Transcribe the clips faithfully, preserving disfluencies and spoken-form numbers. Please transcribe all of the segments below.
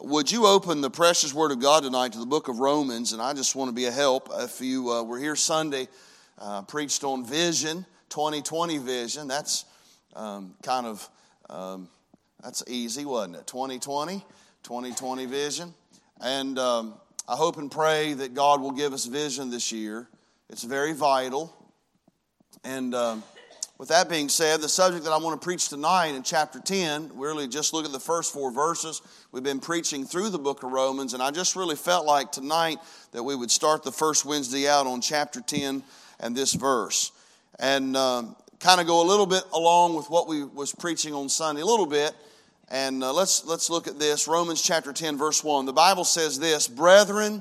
would you open the precious Word of God tonight to the book of Romans? And I just want to be a help. If you uh, were here Sunday, uh, preached on vision, twenty twenty vision. That's um, kind of, um, that's easy, wasn't it? twenty twenty, twenty twenty vision. And um, I hope and pray that God will give us vision this year. It's very vital. And um, with that being said, the subject that I want to preach tonight in chapter ten, we really just look at the first four verses. We've been preaching through the book of Romans, and I just really felt like tonight that we would start the first Wednesday out on chapter ten and this verse. And um, kind of go a little bit along with what we was preaching on Sunday, a little bit. And uh, let's, let's look at this. Romans chapter ten, verse one. The Bible says this, "Brethren,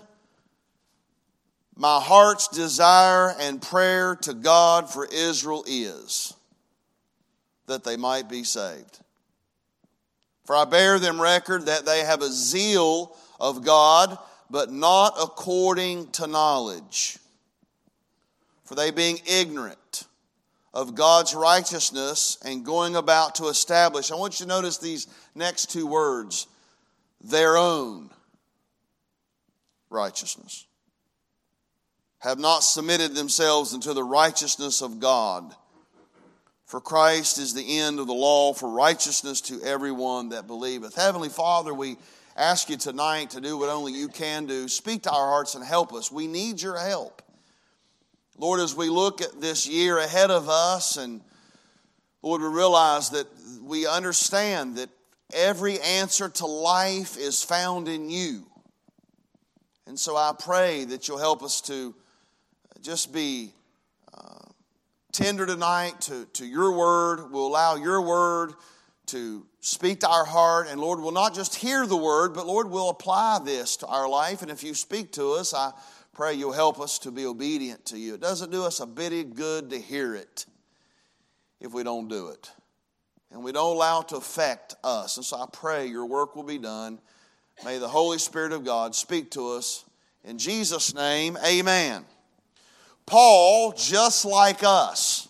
my heart's desire and prayer to God for Israel is that they might be saved. For I bear them record that they have a zeal of God, but not according to knowledge. For they being ignorant of God's righteousness and going about to establish," I want you to notice these next two words, "their own righteousness, have not submitted themselves unto the righteousness of God. For Christ is the end of the law for righteousness to everyone that believeth." Heavenly Father, we ask you tonight to do what only you can do. Speak to our hearts and help us. We need your help. Lord, as we look at this year ahead of us, and Lord, we realize that we understand that every answer to life is found in you. And so I pray that you'll help us to just be uh, tender tonight to, to your word. We'll allow your word to speak to our heart. And Lord, we'll not just hear the word, but Lord, we'll apply this to our life. And if you speak to us, I pray you'll help us to be obedient to you. It doesn't do us a bit of good to hear it if we don't do it. And we don't allow it to affect us. And so I pray your work will be done. May the Holy Spirit of God speak to us. In Jesus' name, amen. Paul, just like us,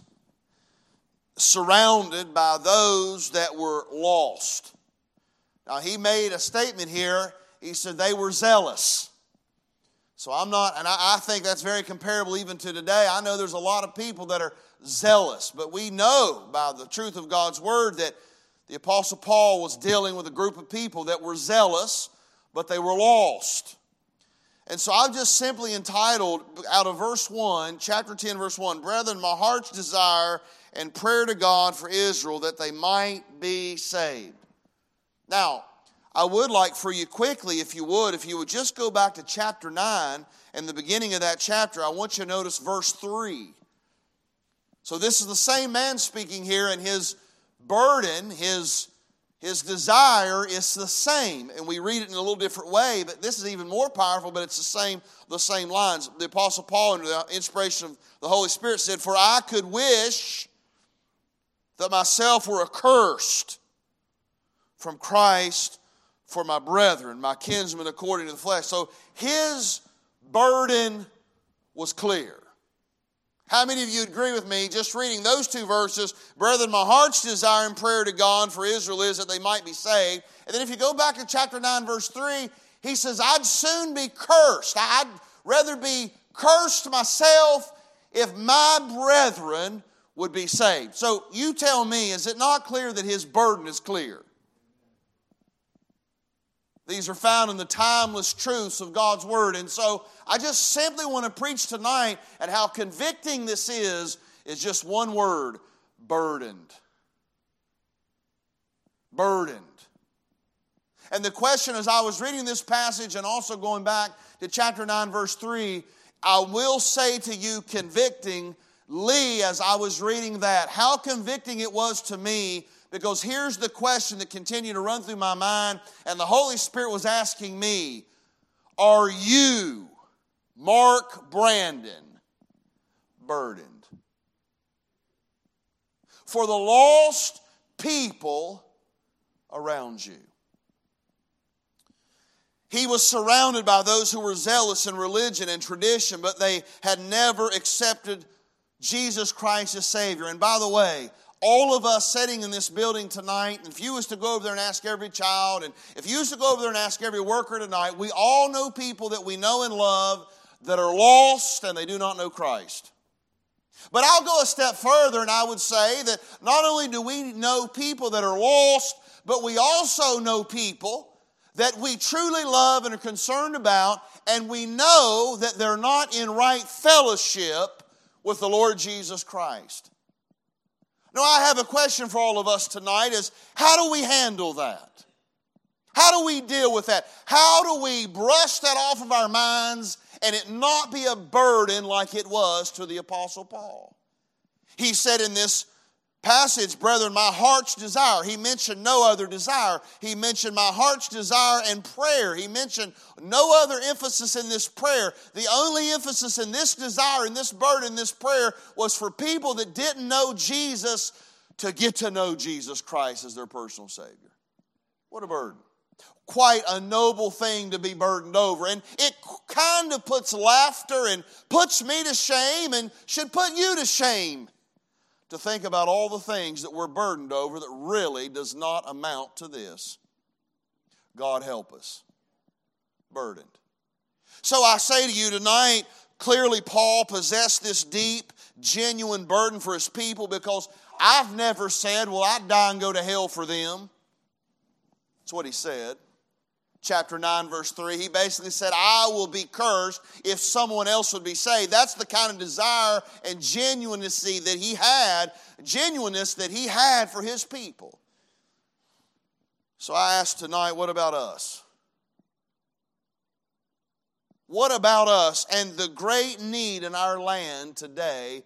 surrounded by those that were lost. Now, he made a statement here. He said they were zealous. So I'm not, and I, I think that's very comparable even to today. I know there's a lot of people that are zealous, but we know by the truth of God's word that the Apostle Paul was dealing with a group of people that were zealous, but they were lost. And so I've just simply entitled, out of verse one, chapter ten, verse one, "Brethren, my heart's desire and prayer to God for Israel, that they might be saved." Now, I would like for you quickly, if you would, if you would just go back to chapter nine, and the beginning of that chapter, I want you to notice verse three. So this is the same man speaking here, and his burden, his His desire is the same, and we read it in a little different way, but this is even more powerful, but it's the same, the same lines. The Apostle Paul, under the inspiration of the Holy Spirit, said, "For I could wish that myself were accursed from Christ for my brethren, my kinsmen according to the flesh." So his burden was clear. How many of you agree with me, just reading those two verses, "Brethren, my heart's desire and prayer to God for Israel is that they might be saved." And then if you go back to chapter nine, verse three, he says, "I'd soon be cursed. I'd rather be cursed myself if my brethren would be saved." So you tell me, is it not clear that his burden is clear? These are found in the timeless truths of God's word. And so I just simply want to preach tonight at how convicting this is, is just one word, burdened. Burdened. And the question as I was reading this passage and also going back to chapter nine, verse three, I will say to you convictingly as I was reading that, how convicting it was to me. Because here's the question that continued to run through my mind, and the Holy Spirit was asking me, are you, Mark Brandon, burdened? For the lost people around you. He was surrounded by those who were zealous in religion and tradition, but they had never accepted Jesus Christ as Savior. And by the way, all of us sitting in this building tonight, and if you was to go over there and ask every child, and if you was to go over there and ask every worker tonight, we all know people that we know and love that are lost and they do not know Christ. But I'll go a step further, and I would say that not only do we know people that are lost, but we also know people that we truly love and are concerned about, and we know that they're not in right fellowship with the Lord Jesus Christ. Now, I have a question for all of us tonight is, how do we handle that? How do we deal with that? How do we brush that off of our minds and it not be a burden like it was to the Apostle Paul? He said in this passage, brethren, my heart's desire. He mentioned no other desire. He mentioned my heart's desire and prayer. He mentioned no other emphasis in this prayer. The only emphasis in this desire, in this burden, this prayer was for people that didn't know Jesus to get to know Jesus Christ as their personal Savior. What a burden. Quite a noble thing to be burdened over. And it kind of puts laughter and puts me to shame and should put you to shame to think about all the things that we're burdened over that really does not amount to this. God help us. Burdened. So I say to you tonight, clearly Paul possessed this deep, genuine burden for his people, because I've never said, well, I'd die and go to hell for them. That's what he said. Chapter nine, verse three, he basically said, I will be cursed if someone else would be saved. That's the kind of desire and genuineness that he had, genuineness that he had for his people. So I ask tonight, what about us? What about us and the great need in our land today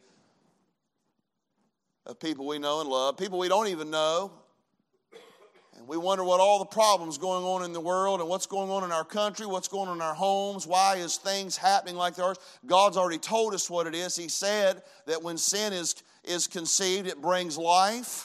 of people we know and love, people we don't even know? And we wonder what all the problems going on in the world and what's going on in our country, what's going on in our homes, why is things happening like they are? God's already told us what it is. He said that when sin is, is conceived, it brings life.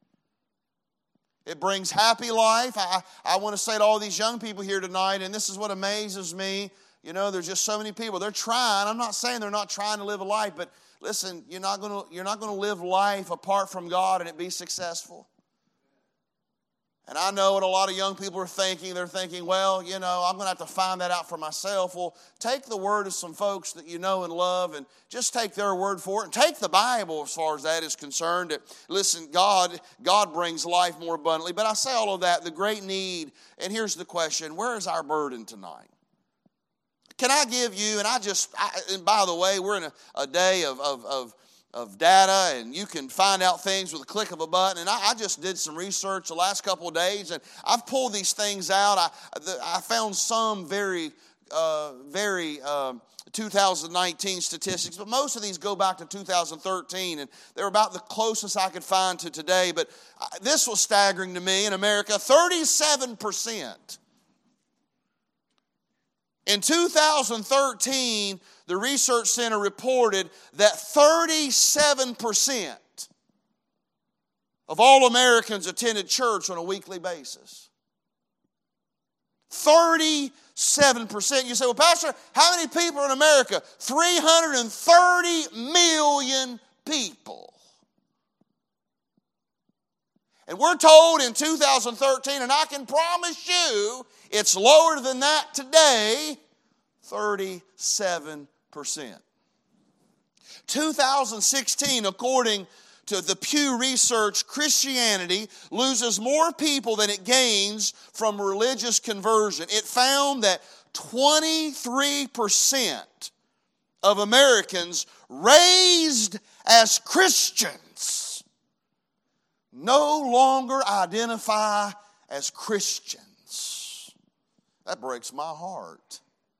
It brings happy life. I, I want to say to all these young people here tonight, and this is what amazes me, you know, there's just so many people. They're trying. I'm not saying they're not trying to live a life, but listen, you're not going to, you're not going to live life apart from God and it be successful. And I know what a lot of young people are thinking. They're thinking, well, you know, I'm going to have to find that out for myself. Well, take the word of some folks that you know and love and just take their word for it. And take the Bible as far as that is concerned. Listen, God, God brings life more abundantly. But I say all of that, the great need. And here's the question, where is our burden tonight? Can I give you, and I just, I, and by the way, we're in a, a day of, of, of of data, and you can find out things with a click of a button. And I, I just did some research the last couple of days, and I've pulled these things out. I, the, I found some very, uh, very uh, two thousand nineteen statistics, but most of these go back to two thousand thirteen, and they're about the closest I could find to today. But this was staggering to me. In America, thirty-seven percent. In two thousand thirteen, the Research Center reported that thirty-seven percent of all Americans attended church on a weekly basis. thirty-seven percent. You say, well, Pastor, how many people are in America? three hundred thirty million people. And we're told in two thousand thirteen, and I can promise you it's lower than that today, thirty-seven percent. two thousand sixteen, according to the Pew Research, Christianity loses more people than it gains from religious conversion. It found that twenty-three percent of Americans raised as Christians no longer identify as Christians. That breaks my heart.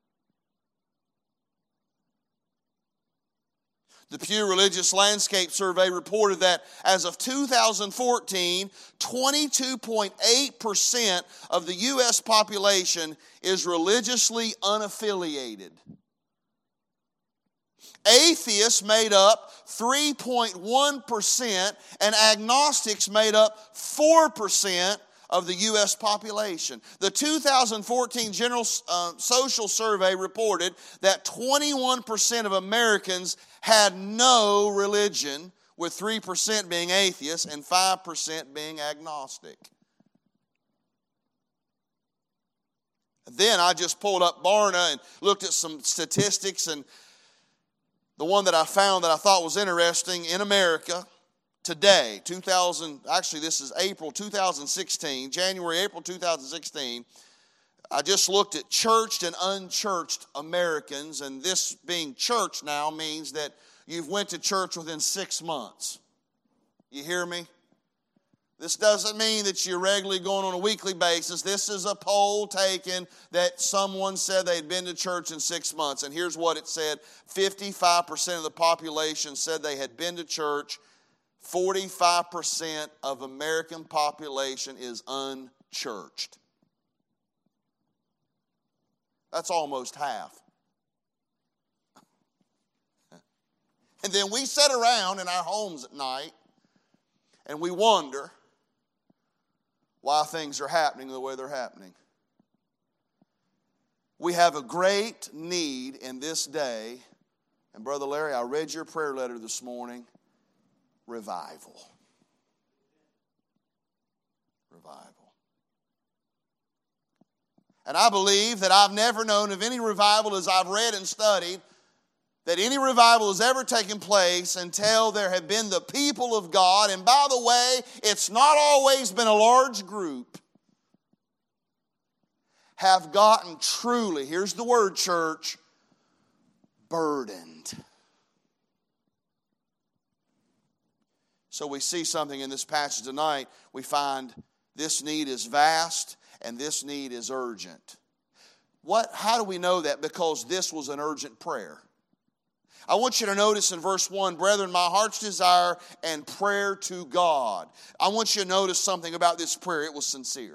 The Pew Religious Landscape Survey reported that as of two thousand fourteen, twenty-two point eight percent of the U S population is religiously unaffiliated. Atheists made up three point one percent and agnostics made up four percent of the U S population. The two thousand fourteen General uh, Social Survey reported that twenty-one percent of Americans had no religion, with three percent being atheists and five percent being agnostic. Then I just pulled up Barna and looked at some statistics, and the one that I found that I thought was interesting in America today, two thousand, actually this is April two thousand sixteen, January, April two thousand sixteen, I just looked at churched and unchurched Americans, and this being church now means that you've went to church within six months. You hear me? This doesn't mean that you're regularly going on a weekly basis. This is a poll taken that someone said they'd been to church in six months. And here's what it said. fifty-five percent of the population said they had been to church. forty-five percent of American population is unchurched. That's almost half. And then we sit around in our homes at night and we wonder why things are happening the way they're happening. We have a great need in this day, and Brother Larry, I read your prayer letter this morning, revival. Revival. And I believe that I've never known of any revival, as I've read and studied, that any revival has ever taken place until there have been the people of God. And by the way, it's not always been a large group, have gotten truly, here's the word, church, burdened. So we see something in this passage tonight. We find this need is vast and this need is urgent. What? How do we know that? Because this was an urgent prayer. I want you to notice in verse one, brethren, my heart's desire and prayer to God. I want you to notice something about this prayer. It was sincere.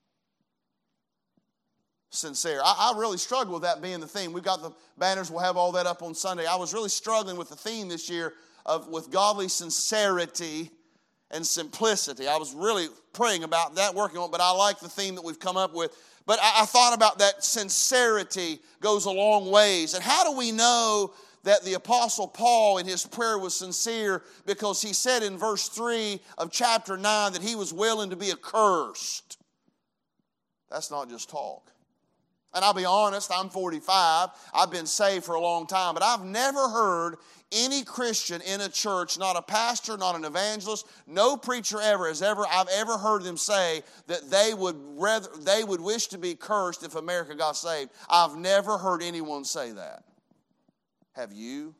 Sincere. I, I really struggle with that being the theme. We've got the banners. We'll have all that up on Sunday. I was really struggling with the theme this year of with godly sincerity and simplicity. I was really praying about that, working on it, but I like the theme that we've come up with. But I, I thought about that sincerity goes a long ways. And how do we know that the Apostle Paul in his prayer was sincere? Because he said in verse three of chapter nine that he was willing to be accursed. That's not just talk. And I'll be honest, I'm forty-five. I've been saved for a long time, but I've never heard any Christian in a church, not a pastor, not an evangelist, no preacher ever has ever I've ever heard them say that they would rather they would wish to be cursed if America got saved. I've never heard anyone say that. Have you?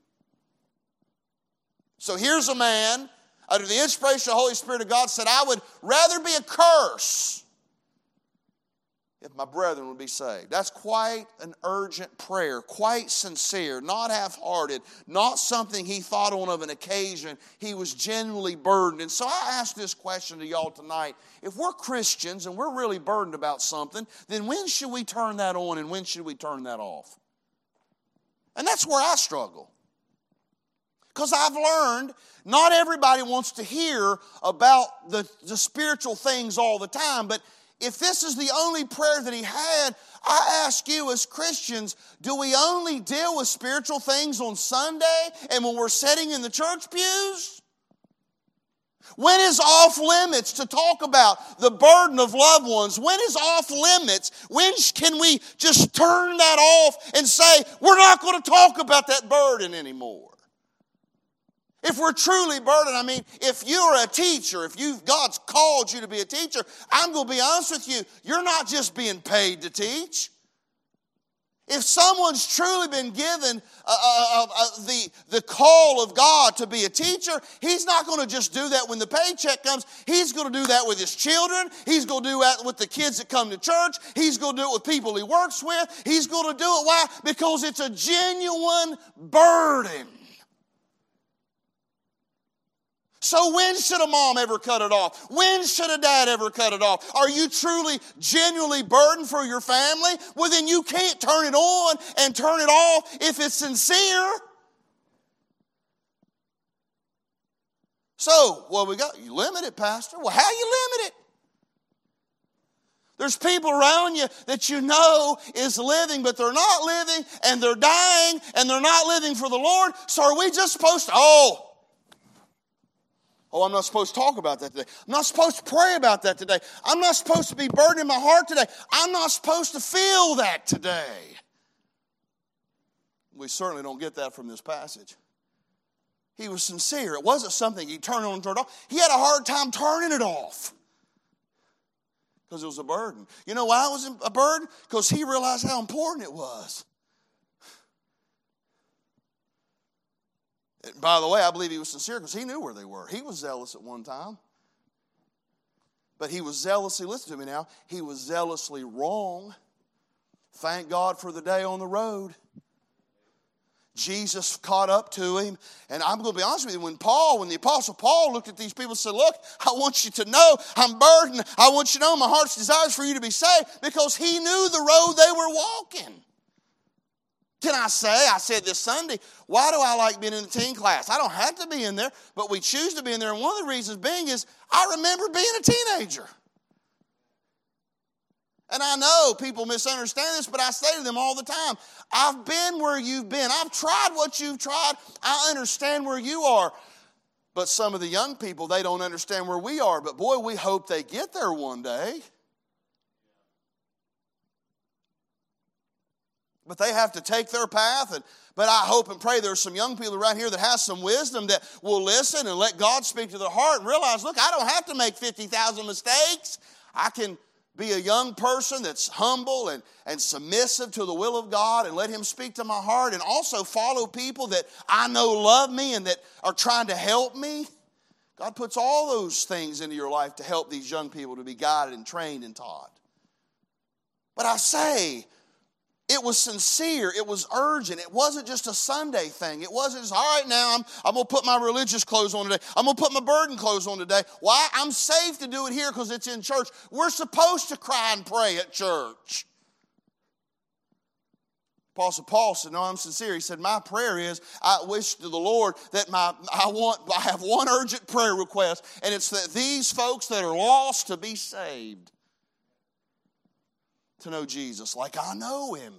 So here's a man, under the inspiration of the Holy Spirit of God, said, I would rather be a curse if my brethren would be saved. That's quite an urgent prayer, quite sincere, not half-hearted, not something he thought on of an occasion. He was genuinely burdened. And so I ask this question to y'all tonight. If we're Christians and we're really burdened about something, then when should we turn that on and when should we turn that off? And that's where I struggle. Because I've learned not everybody wants to hear about the, the spiritual things all the time. But if this is the only prayer that he had, I ask you as Christians, do we only deal with spiritual things on Sunday and when we're sitting in the church pews? When is off limits to talk about the burden of loved ones? When is off limits? When can we just turn that off and say, we're not going to talk about that burden anymore? If we're truly burdened, I mean, if you're a teacher, if you've, God's called you to be a teacher, I'm going to be honest with you, you're not just being paid to teach. If someone's truly been given uh, uh, uh, the, the call of God to be a teacher, he's not going to just do that when the paycheck comes. He's going to do that with his children. He's going to do that with the kids that come to church. He's going to do it with people he works with. He's going to do it. Why? Because it's a genuine burden. So when should a mom ever cut it off? When should a dad ever cut it off? Are you truly, genuinely burdened for your family? Well, then you can't turn it on and turn it off if it's sincere. So, well, we got, you limit it, Pastor. Well, how you limit it? There's people around you that you know is living, but they're not living, and they're dying, and they're not living for the Lord. So are we just supposed to, oh, Oh, I'm not supposed to talk about that today. I'm not supposed to pray about that today. I'm not supposed to be burdened in my heart today. I'm not supposed to feel that today. We certainly don't get that from this passage. He was sincere. It wasn't something he turned on and turned off. He had a hard time turning it off because it was a burden. You know why it was a burden? Because he realized how important it was. And by the way, I believe he was sincere because he knew where they were. He was zealous at one time. But he was zealously, listen to me now, he was zealously wrong. Thank God for the day on the road. Jesus caught up to him. And I'm going to be honest with you, when Paul, when the Apostle Paul looked at these people and said, look, I want you to know I'm burdened. I want you to know my heart's desire is for you to be saved, because he knew the road they were walking. Can I say, I said this Sunday, why do I like being in the teen class? I don't have to be in there, but we choose to be in there. And one of the reasons being is I remember being a teenager. And I know people misunderstand this, but I say to them all the time, I've been where you've been. I've tried what you've tried. I understand where you are. But some of the young people, they don't understand where we are. But boy, we hope they get there one day. But they have to take their path. And but I hope and pray there's some young people around here that has some wisdom that will listen and let God speak to their heart and realize, look, I don't have to make fifty thousand mistakes. I can be a young person that's humble and, and submissive to the will of God and let him speak to my heart, and also follow people that I know love me and that are trying to help me. God puts all those things into your life to help these young people to be guided and trained and taught. But I say, it was sincere. It was urgent. It wasn't just a Sunday thing. It wasn't just, all right, now I'm, I'm going to put my religious clothes on today. I'm going to put my burden clothes on today. Why? I'm safe to do it here because it's in church. We're supposed to cry and pray at church. Apostle Paul said, no, I'm sincere. He said, my prayer is, I wish to the Lord that my I want I have one urgent prayer request, and it's that these folks that are lost to be saved. To know Jesus like I know him.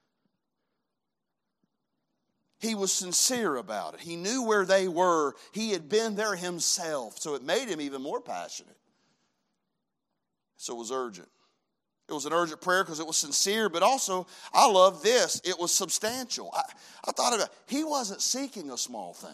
He was sincere about it. He knew where they were. He had been there himself. So it made him even more passionate. So it was urgent. It was an urgent prayer because it was sincere, but also, I love this, it was substantial. I, I thought about it. He wasn't seeking a small thing.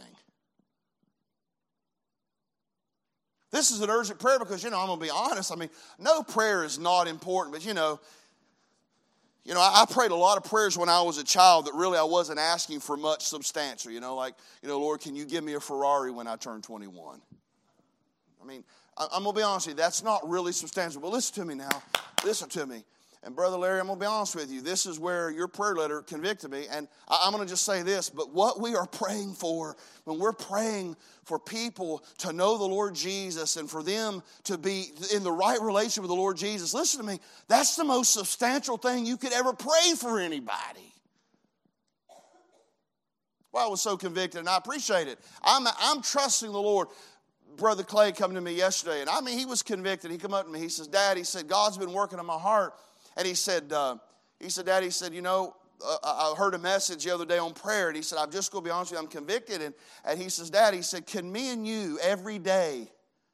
This is an urgent prayer because, you know, I'm going to be honest. I mean, no prayer is not important, but, you know, You know, I prayed a lot of prayers when I was a child that really I wasn't asking for much substantial. You know, like, you know, Lord, can you give me a Ferrari when I turn twenty-one? I mean, I'm going to be honest with you, that's not really substantial. But listen to me now. Listen to me. And Brother Larry, I'm going to be honest with you. This is where your prayer letter convicted me. And I'm going to just say this. But what we are praying for, when we're praying for people to know the Lord Jesus and for them to be in the right relationship with the Lord Jesus, listen to me, that's the most substantial thing you could ever pray for anybody. Well, I was so convicted, and I appreciate it. I'm, I'm trusting the Lord. Brother Clay come to me yesterday, and I mean, he was convicted. He come up to me. He says, Dad, he said, God's been working on my heart. And he said, uh, he said, Dad, he said, you know, uh, I heard a message the other day on prayer. And he said, I'm just going to be honest with you, I'm convicted. And, and he says, Dad, he said, can me and you every day,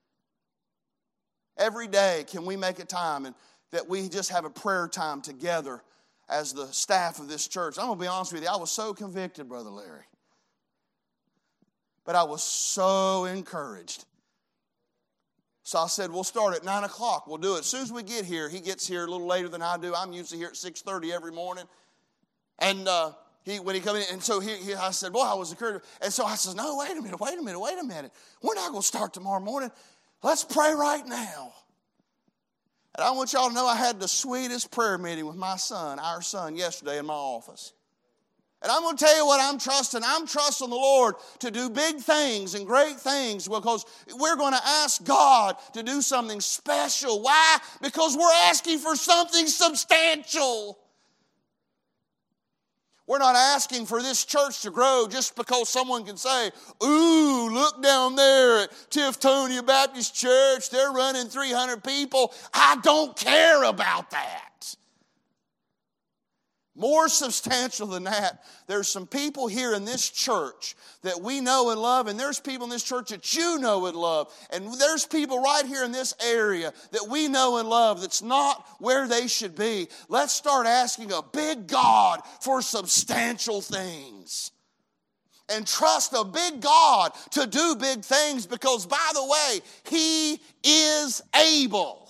every day, can we make a time and that we just have a prayer time together as the staff of this church? I'm going to be honest with you, I was so convicted, Brother Larry. But I was so encouraged. So I said, we'll start at nine o'clock. We'll do it. As soon as we get here, he gets here a little later than I do. I'm usually here at six thirty every morning. And uh, he when he come in, and so he, he, I said, boy, I was encouraged. And so I said, no, wait a minute, wait a minute, wait a minute. We're not going to start tomorrow morning. Let's pray right now. And I want y'all to know I had the sweetest prayer meeting with my son, our son, yesterday in my office. And I'm going to tell you what I'm trusting. I'm trusting the Lord to do big things and great things because we're going to ask God to do something special. Why? Because we're asking for something substantial. We're not asking for this church to grow just because someone can say, ooh, look down there at Tiftonia Baptist Church. They're running three hundred people. I don't care about that. More substantial than that, there's some people here in this church that we know and love, and there's people in this church that you know and love, and there's people right here in this area that we know and love that's not where they should be. Let's start asking a big God for substantial things. And trust a big God to do big things because, by the way, He is able.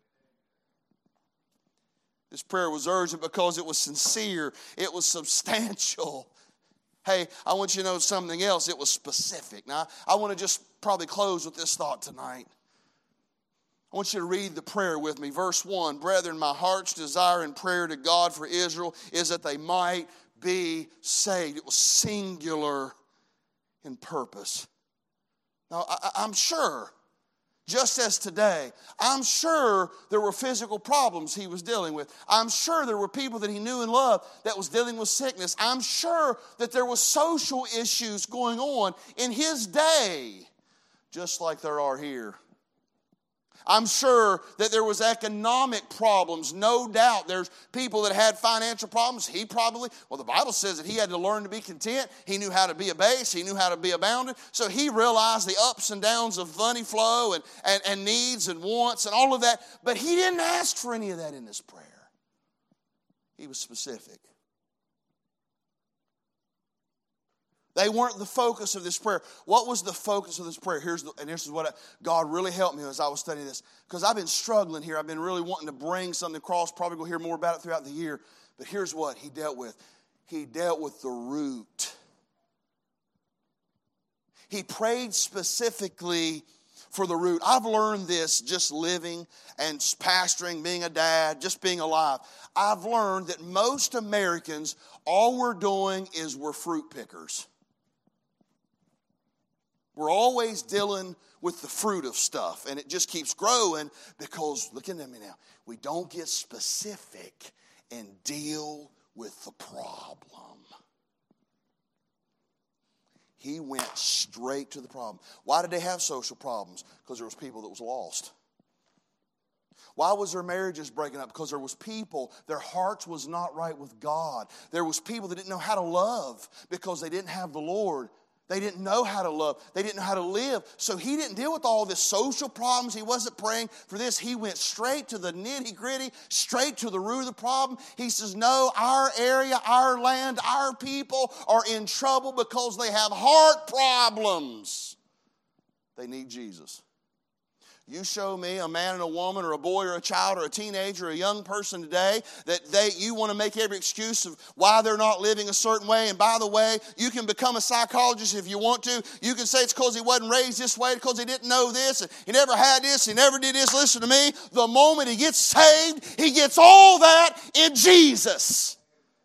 This prayer was urgent because it was sincere. It was substantial. Hey, I want you to know something else. It was specific. Now, I want to just probably close with this thought tonight. I want you to read the prayer with me. Verse one, brethren, my heart's desire and prayer to God for Israel is that they might be saved. It was singular in purpose. Now, I, I'm sure, just as today, I'm sure there were physical problems he was dealing with. I'm sure there were people that he knew and loved that was dealing with sickness. I'm sure that there was social issues going on in his day, just like there are here. I'm sure that there was economic problems, no doubt. There's people that had financial problems. He probably, well, the Bible says that he had to learn to be content. He knew how to be abased. He knew how to be abounded. So he realized the ups and downs of money flow and, and, and needs and wants and all of that. But he didn't ask for any of that in this prayer. He was specific. They weren't the focus of this prayer. What was the focus of this prayer? Here's the, and this is what I, God really helped me as I was studying this. Because I've been struggling here. I've been really wanting to bring something across. Probably going to hear more about it throughout the year. But here's what he dealt with. He dealt with the root. He prayed specifically for the root. I've learned this just living and pastoring, being a dad, just being alive. I've learned that most Americans, all we're doing is we're fruit pickers. We're always dealing with the fruit of stuff, and it just keeps growing because, look at me now, we don't get specific and deal with the problem. He went straight to the problem. Why did they have social problems? Because there was people that was lost. Why was their marriages breaking up? Because there was people, their hearts was not right with God. There was people that didn't know how to love because they didn't have the Lord. They didn't know how to love. They didn't know how to live. So he didn't deal with all this social problems. He wasn't praying for this. He went straight to the nitty-gritty, straight to the root of the problem. He says, no, our area, our land, our people are in trouble because they have heart problems. They need Jesus. You show me a man and a woman or a boy or a child or a teenager or a young person today that they you want to make every excuse of why they're not living a certain way. And by the way, you can become a psychologist if you want to. You can say it's because he wasn't raised this way, because he didn't know this, and he never had this, he never did this. Listen to me. The moment he gets saved, he gets all that in Jesus.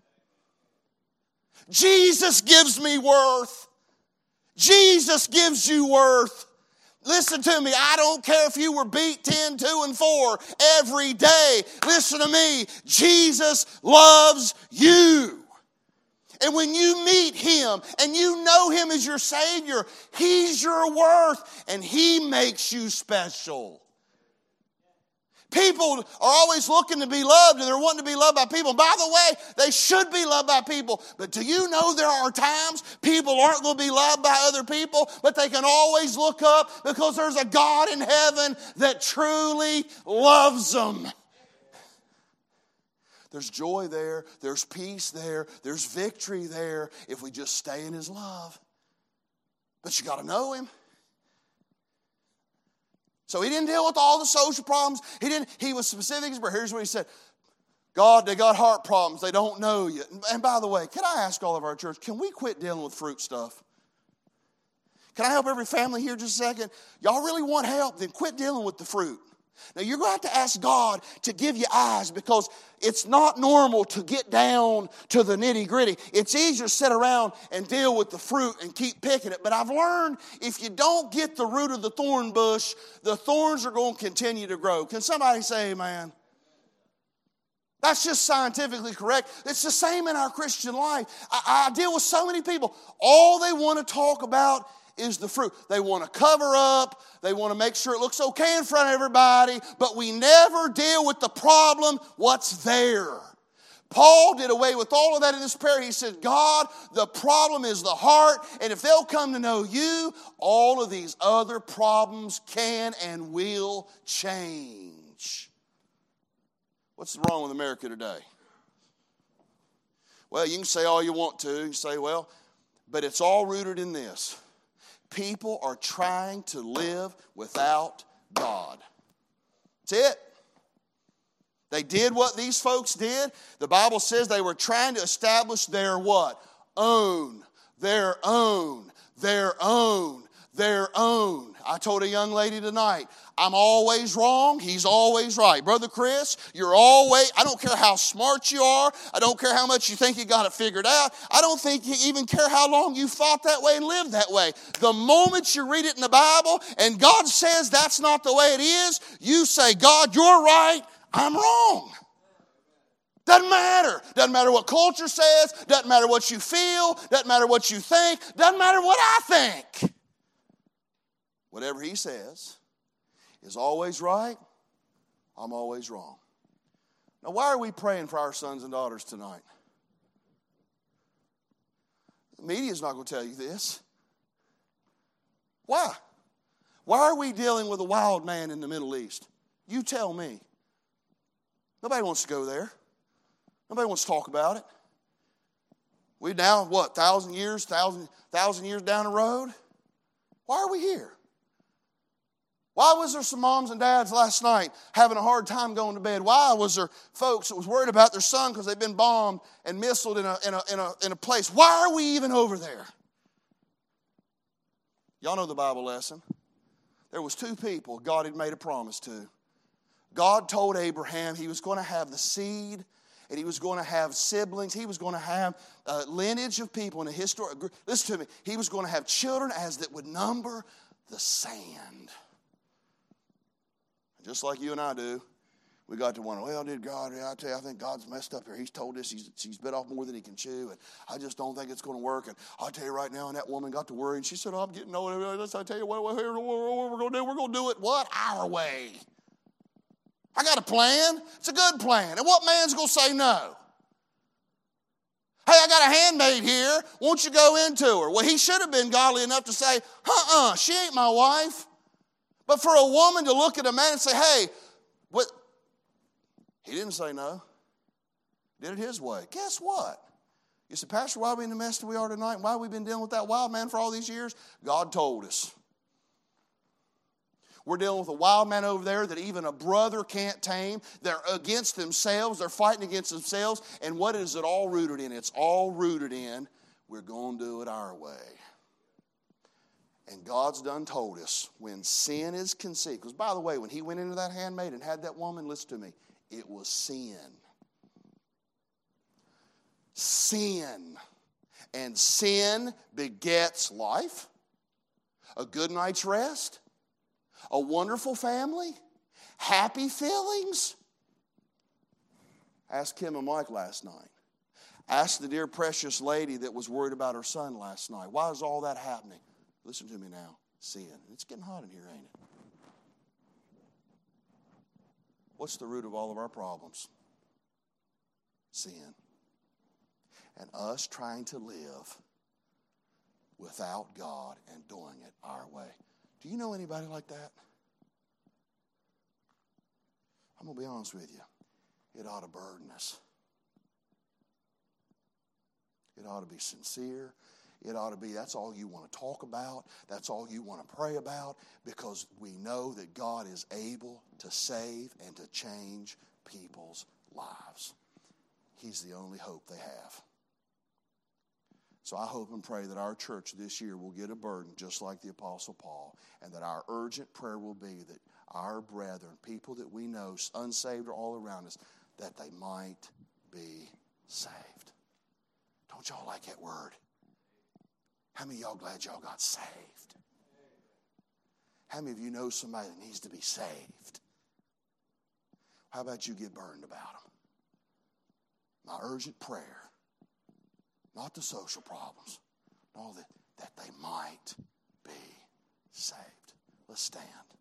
Jesus gives me worth. Jesus gives you worth. Listen to me, I don't care if you were beat ten, two, and four every day. Listen to me, Jesus loves you. And when you meet Him and you know Him as your Savior, He's your worth and He makes you special. People are always looking to be loved and they're wanting to be loved by people. By the way, they should be loved by people. But do you know there are times people aren't going to be loved by other people, but they can always look up because there's a God in heaven that truly loves them. There's joy there. There's peace there. There's victory there if we just stay in His love. But you got to know Him. So he didn't deal with all the social problems. He didn't. He was specific. But here's what he said. God, they got heart problems. They don't know you. And by the way, can I ask all of our church, can we quit dealing with fruit stuff? Can I help every family here just a second? Y'all really want help? Then quit dealing with the fruit. Now, you're going to have to ask God to give you eyes because it's not normal to get down to the nitty-gritty. It's easier to sit around and deal with the fruit and keep picking it. But I've learned if you don't get the root of the thorn bush, the thorns are going to continue to grow. Can somebody say amen? That's just scientifically correct. It's the same in our Christian life. I, I deal with so many people. All they want to talk about is the fruit. They want to cover up. They want to make sure it looks okay in front of everybody. But we never deal with the problem, what's there. Paul did away with all of that in this prayer. He said, God, the problem is the heart, and if they'll come to know you, all of these other problems can and will change. What's wrong with America today? Well, you can say all you want to. You can say, well, but it's all rooted in this. People are trying to live without God. That's it. They did what these folks did. The Bible says they were trying to establish their what? Own. Their own. Their own. Their own. I told a young lady tonight, I'm always wrong, he's always right. Brother Chris, you're always, I don't care how smart you are. I don't care how much you think you got it figured out. I don't think you even care how long you fought that way and lived that way. The moment you read it in the Bible and God says that's not the way it is, you say, God, you're right, I'm wrong. Doesn't matter. Doesn't matter what culture says. Doesn't matter what you feel. Doesn't matter what you think. Doesn't matter what I think. Whatever he says is always right. I'm always wrong. Now, why are we praying for our sons and daughters tonight? The media is not going to tell you this. Why? Why are we dealing with a wild man in the Middle East? You tell me. Nobody wants to go there. Nobody wants to talk about it. We now, what, thousand years, thousand, thousand years down the road? Why are we here? Why was there some moms and dads last night having a hard time going to bed? Why was there folks that was worried about their son because they've been bombed and missiled in a, in, a, in, a, in a place? Why are we even over there? Y'all know the Bible lesson. There was two people God had made a promise to. God told Abraham he was going to have the seed and he was going to have siblings. He was going to have a lineage of people in a historic. Listen to me. He was going to have children as that would number the sand. Just like you and I do, we got to wonder, well, did God, yeah, I tell you, I think God's messed up here. He's told us he's, he's bit off more than he can chew, and I just don't think it's going to work. And I'll tell you right now, and that woman got to worry, and she said, oh, I'm getting old. I tell you what, what we're going to do. We're going to do it what? Our way. I got a plan. It's a good plan. And what man's going to say no? Hey, I got a handmaid here. Won't you go into her? Well, he should have been godly enough to say, uh-uh, she ain't my wife. But for a woman to look at a man and say, hey, what? He didn't say no. Did it his way. Guess what? You said, Pastor, why are we in the mess that we are tonight? Why have we been dealing with that wild man for all these years? God told us. We're dealing with a wild man over there that even a brother can't tame. They're against themselves. They're fighting against themselves. And what is it all rooted in? It's all rooted in, we're going to do it our way. And God's done told us when sin is conceived. Because by the way, when he went into that handmaid and had that woman, listen to me, it was sin. Sin. And sin begets life, a good night's rest, a wonderful family, happy feelings. Ask Kim and Mike last night. Ask the dear precious lady that was worried about her son last night. Why is all that happening? Listen to me now. Sin. It's getting hot in here, ain't it? What's the root of all of our problems? Sin. And us trying to live without God and doing it our way. Do you know anybody like that? I'm going to be honest with you. It ought to burden us. It ought to be sincere. It ought to be, that's all you want to talk about. That's all you want to pray about, because we know that God is able to save and to change people's lives. He's the only hope they have. So I hope and pray that our church this year will get a burden just like the Apostle Paul, and that our urgent prayer will be that our brethren, people that we know, unsaved or all around us, that they might be saved. Don't y'all like that word? How many of y'all glad y'all got saved? How many of you know somebody that needs to be saved? How about you get burned about them? My urgent prayer, not the social problems, no, that, that they might be saved. Let's stand.